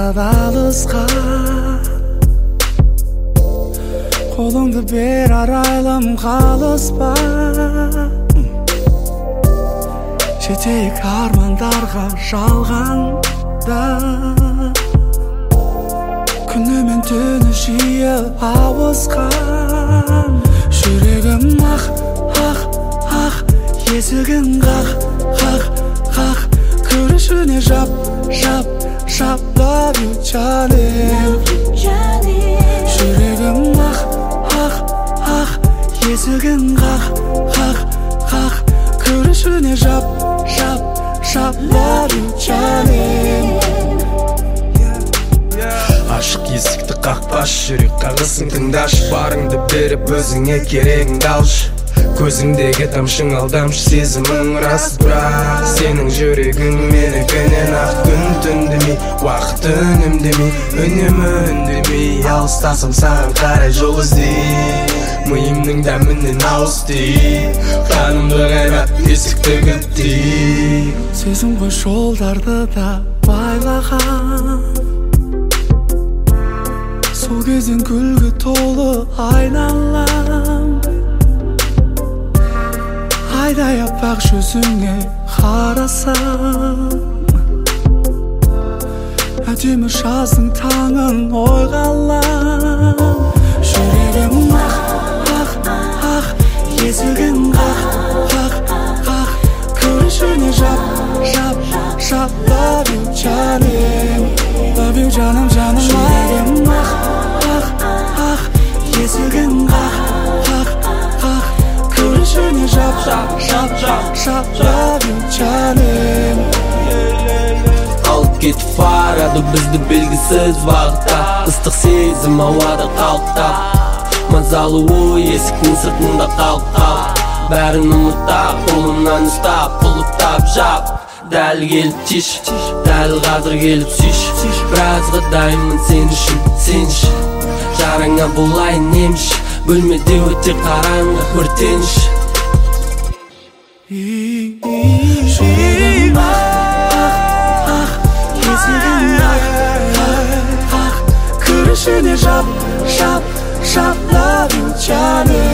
тастап алысқа, қолыңды бер арайлым қалыспа. Жетейік армандарға жалғанда, күні мен түні жиі ауысқан. Жүрегім ақ, ақ, ақ, есігін қақ, қақ, қақ. Күрішіне жап, жап, жап. Love you, жаным. Жүрегім ақ, ақ, ақ, есігін қақ, қақ, қақ. Күрішіне жап, жап, жап. Love you, жаным. Ашық есікті қақпаш, жүрек қағысын тыңдашы. Барыңды беріп өзіңе керегіңді алшы. Көзіңдегі тамшың алдамшы, сезімің рас, бірақ сенің жүрегің менікінен ақ. Күн түндемей, уақыт үнемдемей, үнемі үндемей. Алыстасам саған қарай жол іздей, миымның дәмінен ауыздай. Қанымды қайрап есікті кілттей. Сезім ғой жолдарды да байлаған, сол кезден күлгі толы айналам. Айдай аппақ жүзіңе қарасам, әдемі жаздың таңын ойға алам. Жүрегім ақ, ақ, ақ, есігін қақ, қақ, қақ. Күрішіне жап, жап, жап. Love you, жаным. Love you, жаным, жаным. Жүрегім ақ, ақ, ақ, есігін қақ, қақ, қақ. Күрішіне жап, жап, жап, жап, жап. Love you, жаным. Алып кетіп барады бізді белгісіз бағытта, ыстық сезім ауада қалықтап. Мазалы ой есіктің сыртында қалып, бәрін ұмытта, қолымнан ұстап, ұлықтап жап. Дәл келіп тиш, дәл қазір келіп сүйш. Біразға дайынмын сен үшін, сен үшін. Жараңа болайын емші, бөлмеде өте қараңғы өртеніш. Жүрегім ақ, ақ, есігін қақ, қақ. Күрішіне жап, жап, жап. Love you, жаным.